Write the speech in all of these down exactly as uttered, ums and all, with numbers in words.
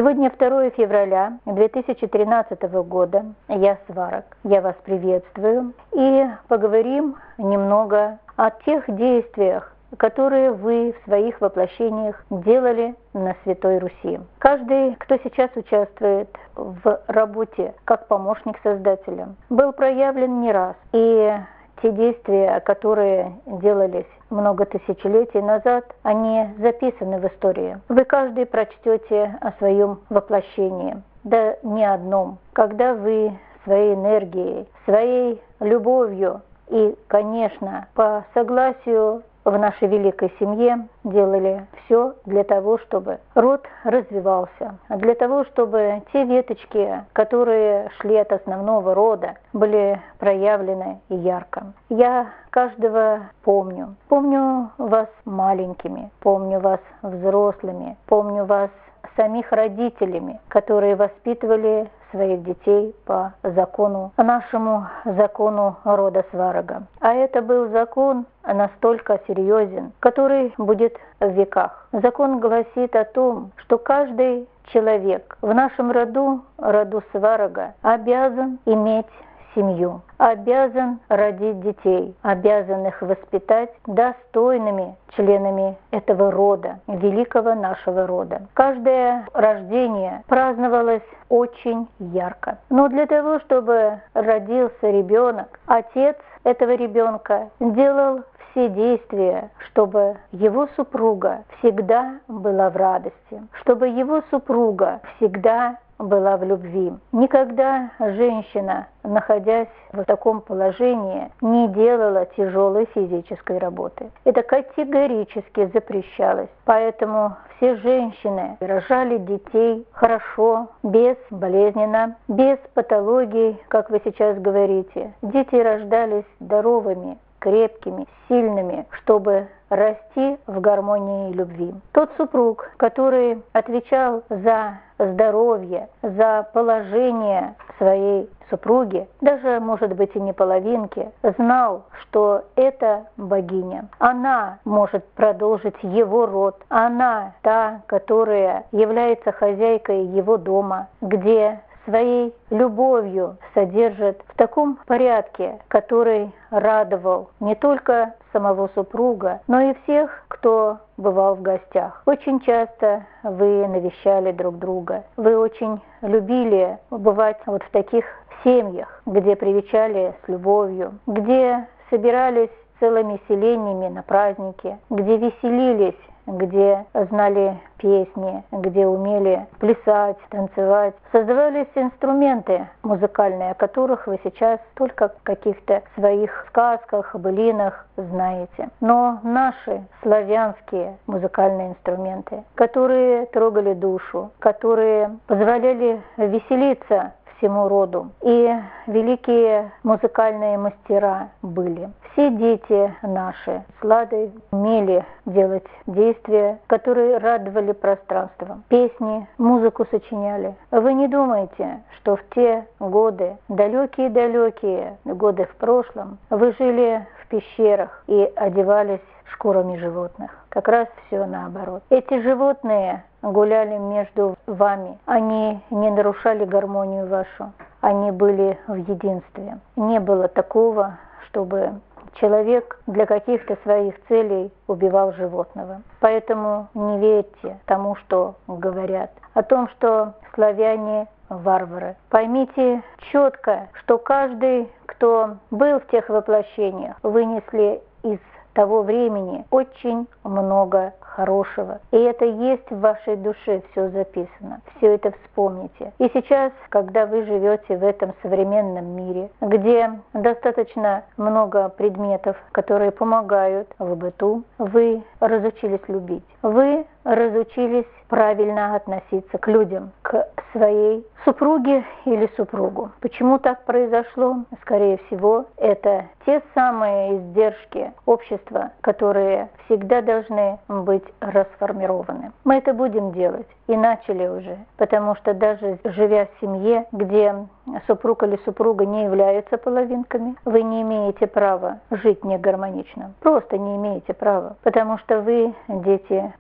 Сегодня второе февраля две тысячи тринадцатого года. Я Сварог. Я вас приветствую. И поговорим немного о тех действиях, которые вы в своих воплощениях делали на Святой Руси. Каждый, кто сейчас участвует в работе как помощник Создателя, был проявлен не раз. И те действия, которые делались много тысячелетий назад, они записаны в истории. Вы каждый прочтете о своем воплощении, да не одном. Когда вы своей энергией, своей любовью и, конечно, по согласию в нашей великой семье делали все для того, чтобы род развивался, для того, чтобы те веточки, которые шли от основного рода, были проявлены ярко. Я каждого помню. Помню вас маленькими, помню вас взрослыми, помню вас самих родителями, которые воспитывали своих детей по закону, нашему закону рода Сварога. А это был закон настолько серьезен, который будет в веках. Закон гласит о том, что каждый человек в нашем роду, роду Сварога, обязан иметь семью, обязан родить детей, обязан их воспитать достойными членами этого рода, великого нашего рода. Каждое рождение праздновалось очень ярко. Но для того, чтобы родился ребенок, отец этого ребенка делал все действия, чтобы его супруга всегда была в радости, чтобы его супруга всегда была в любви. Никогда женщина, находясь в таком положении, не делала тяжелой физической работы. Это категорически запрещалось. Поэтому все женщины рожали детей хорошо, безболезненно, без патологий, как вы сейчас говорите. Дети рождались здоровыми, крепкими, сильными, чтобы расти в гармонии и любви. Тот супруг, который отвечал за здоровье, за положение своей супруги, даже, может быть, и не половинки, знал, что это богиня. Она может продолжить его род. Она та, которая является хозяйкой его дома, где своей любовью содержит в таком порядке, который радовал не только самого супруга, но и всех, кто бывал в гостях. Очень часто вы навещали друг друга. Вы очень любили бывать вот в таких семьях, где привечали с любовью, где собирались целыми селениями на праздники, где веселились, где знали песни, где умели плясать, танцевать. Создавались инструменты музыкальные, о которых вы сейчас только в каких-то своих сказках, былинах знаете. Но наши славянские музыкальные инструменты, которые трогали душу, которые позволяли веселиться всему роду. И великие музыкальные мастера были. Все дети наши с Ладой умели делать действия, которые радовали пространство. Песни, музыку сочиняли. Вы не думайте, что в те годы, далекие-далекие годы в прошлом, вы жили в пещерах и одевались шкурами животных. Как раз все наоборот. Эти животные гуляли между вами. Они не нарушали гармонию вашу. Они были в единстве. Не было такого, чтобы человек для каких-то своих целей убивал животного. Поэтому не верьте тому, что говорят. О том, что славяне варвары. Поймите четко, что каждый, кто был в тех воплощениях, вынесли из того времени очень много хорошего. И это есть в вашей душе, все записано. Все это вспомните. И сейчас, когда вы живете в этом современном мире, где достаточно много предметов, которые помогают в быту, вы разучились любить. Вы разучились правильно относиться к людям, к своей супруге или супругу. Почему так произошло? Скорее всего, это те самые издержки общества, которые всегда должны быть расформированы. Мы это будем делать и начали уже, потому что даже живя в семье, где супруг или супруга не являются половинками, вы не имеете права жить негармонично. Просто не имеете права, потому что вы дети Создателя.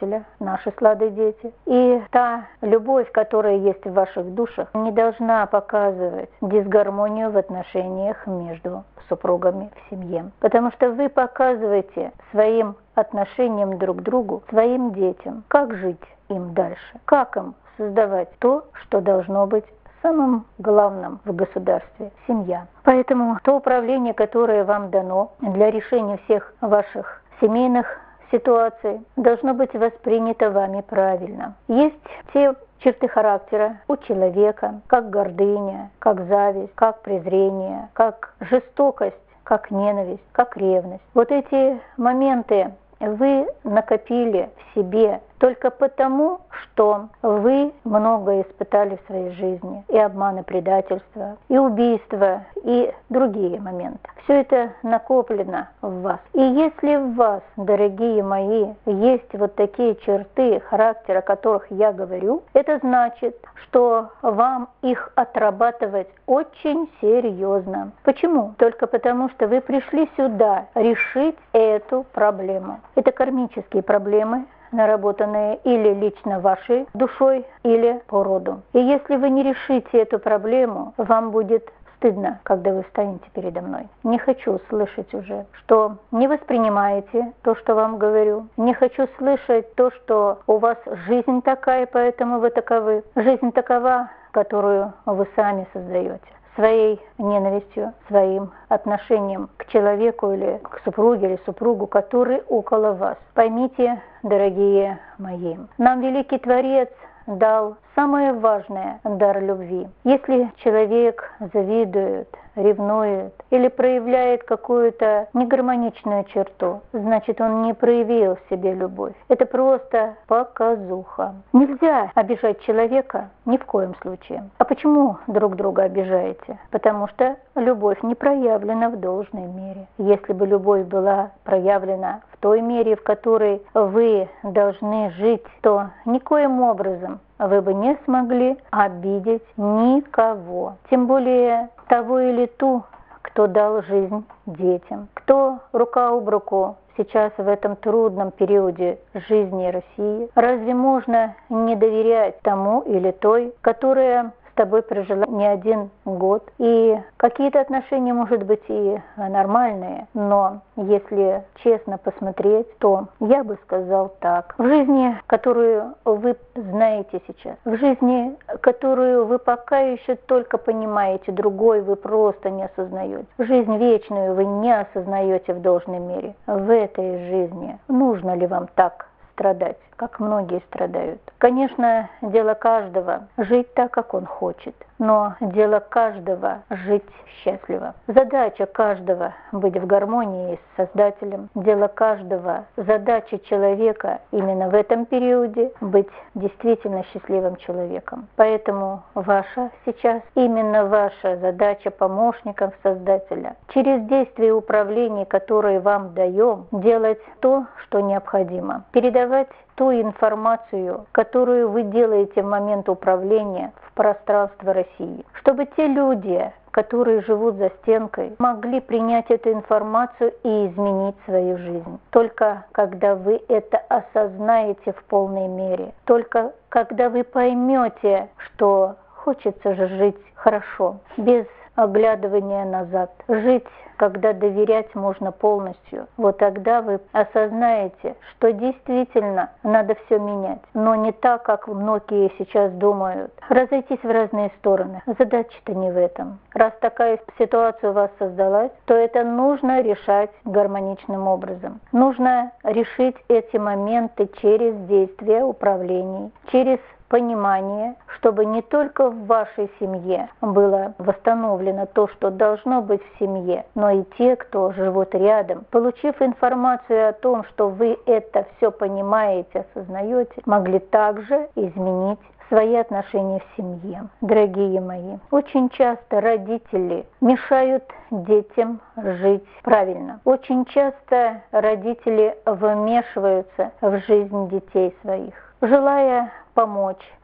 Создателя, наши сладые дети. И та любовь, которая есть в ваших душах, не должна показывать дисгармонию в отношениях между супругами в семье. Потому что вы показываете своим отношением друг к другу, своим детям, как жить им дальше, как им создавать то, что должно быть самым главным в государстве – семья. Поэтому то управление, которое вам дано для решения всех ваших семейных ситуаций, должно быть воспринято вами правильно. Есть те черты характера у человека, как гордыня, как зависть, как презрение, как жестокость, как ненависть, как ревность. Вот эти моменты вы накопили в себе только потому, что вы многое испытали в своей жизни. И обманы, предательства, и убийства, и другие моменты. Все это накоплено в вас. И если в вас, дорогие мои, есть вот такие черты характера, о которых я говорю, это значит, что вам их отрабатывать очень серьезно. Почему? Только потому, что вы пришли сюда решить эту проблему. Это кармические проблемы, наработанные или лично вашей душой, или по роду. И если вы не решите эту проблему, вам будет стыдно, когда вы встанете передо мной. Не хочу слышать уже, что не воспринимаете то, что вам говорю. Не хочу слышать то, что у вас жизнь такая, поэтому вы таковы. Жизнь такова, которую вы сами создаете. Своей ненавистью, своим отношением к человеку или к супруге или супругу, который около вас. Поймите, дорогие мои, нам великий Творец дал самое важное – дар любви. Если человек завидует, ревнует или проявляет какую-то негармоничную черту, значит, он не проявил в себе любовь. Это просто показуха. Нельзя обижать человека ни в коем случае. А почему друг друга обижаете? Потому что любовь не проявлена в должной мере. Если бы любовь была проявлена в той мере, в которой вы должны жить, то никоим образом вы бы не смогли обидеть никого. Тем более того или ту, кто дал жизнь детям, кто рука об руку сейчас в этом трудном периоде жизни России. Разве можно не доверять тому или той, которая с тобой прожила не один год? И какие-то отношения, может быть, и нормальные, но если честно посмотреть, то я бы сказал так. В жизни, которую вы знаете сейчас, в жизни, которую вы пока еще только понимаете, другой вы просто не осознаете. Жизнь вечную вы не осознаете в должной мере. В этой жизни нужно ли вам так страдать, как многие страдают? Конечно, дело каждого жить так, как он хочет, но дело каждого жить счастливо. Задача каждого быть в гармонии с Создателем. Дело каждого, задача человека именно в этом периоде быть действительно счастливым человеком. Поэтому ваша сейчас, именно ваша задача помощников Создателя, через действия управления, которые вам даем, делать то, что необходимо. Передавать ту информацию, которую вы делаете в момент управления в пространство России, чтобы те люди, которые живут за стенкой, могли принять эту информацию и изменить свою жизнь. Только когда вы это осознаете в полной мере, только когда вы поймете, что хочется же жить хорошо, без оглядывания назад, жить, когда доверять можно полностью, вот тогда вы осознаете, что действительно надо все менять, но не так, как многие сейчас думают. Разойтись в разные стороны. Задача-то не в этом. Раз такая ситуация у вас создалась, то это нужно решать гармоничным образом. Нужно решить эти моменты через действия управлений, через понимание, чтобы не только в вашей семье было восстановлено то, что должно быть в семье, но и те, кто живут рядом, получив информацию о том, что вы это все понимаете, осознаете, могли также изменить свои отношения в семье. Дорогие мои, очень часто родители мешают детям жить правильно. Очень часто родители вмешиваются в жизнь детей своих, желая помочь,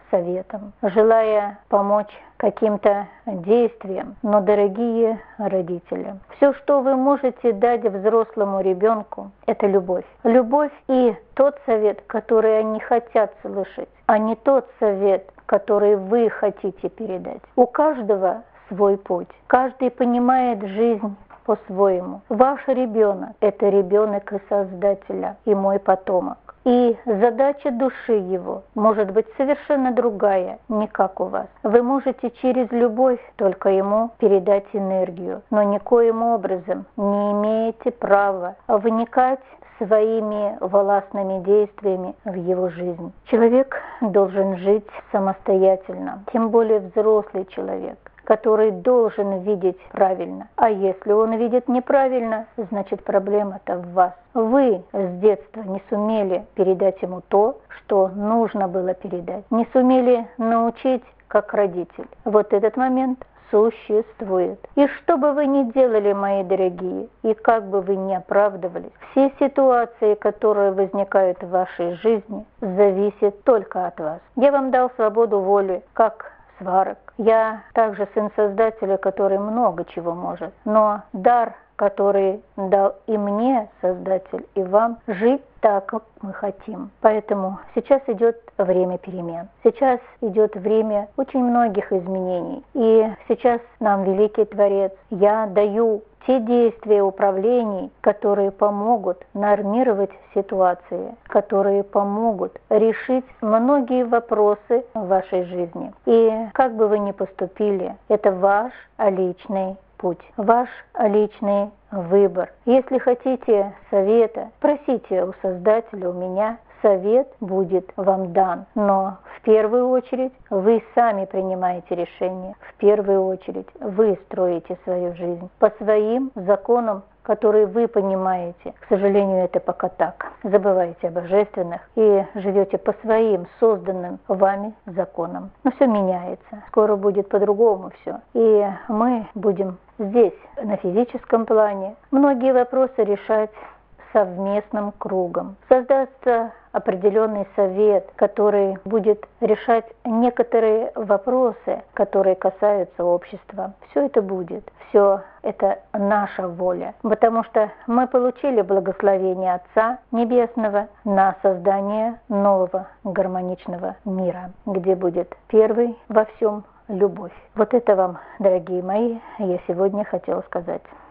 советом, желая помочь каким-то действиям. Но, дорогие родители, все, что вы можете дать взрослому ребенку, это любовь. Любовь и тот совет, который они хотят слышать, а не тот совет, который вы хотите передать. У каждого свой путь. Каждый понимает жизнь по-своему. Ваш ребенок – это ребенок и Создателя, и мой потомок. И задача души его может быть совершенно другая, не как у вас. Вы можете через любовь только ему передать энергию, но никоим образом не имеете права вникать своими властными действиями в его жизнь. Человек должен жить самостоятельно, тем более взрослый человек, который должен видеть правильно. А если он видит неправильно, значит проблема-то в вас. Вы с детства не сумели передать ему то, что нужно было передать. Не сумели научить как родитель. Вот этот момент существует. И что бы вы ни делали, мои дорогие, и как бы вы ни оправдывались, все ситуации, которые возникают в вашей жизни, зависят только от вас. Я вам дал свободу воли, как сварок. Я также сын Создателя, который много чего может. Но дар, который дал и мне Создатель, и вам, жить так, как мы хотим. Поэтому сейчас идет время перемен. Сейчас идет время очень многих изменений. И сейчас нам Великий Творец, я даю те действия управлений, которые помогут нормировать ситуации, которые помогут решить многие вопросы в вашей жизни. И как бы вы ни поступили, это ваш личный путь, ваш личный выбор. Если хотите совета, просите у Создателя, у меня. Совет будет вам дан, но в первую очередь вы сами принимаете решение. В первую очередь вы строите свою жизнь по своим законам, которые вы понимаете. К сожалению, это пока так. Забывайте о божественных и живете по своим созданным вами законам. Но все меняется. Скоро будет по-другому все. И мы будем здесь, на физическом плане, многие вопросы решать совместным кругом. Создастся определенный совет, который будет решать некоторые вопросы, которые касаются общества. Все это будет. Все это наша воля. Потому что мы получили благословение Отца Небесного на создание нового гармоничного мира, где будет первый во всем любовь. Вот это вам, дорогие мои, я сегодня хотела сказать.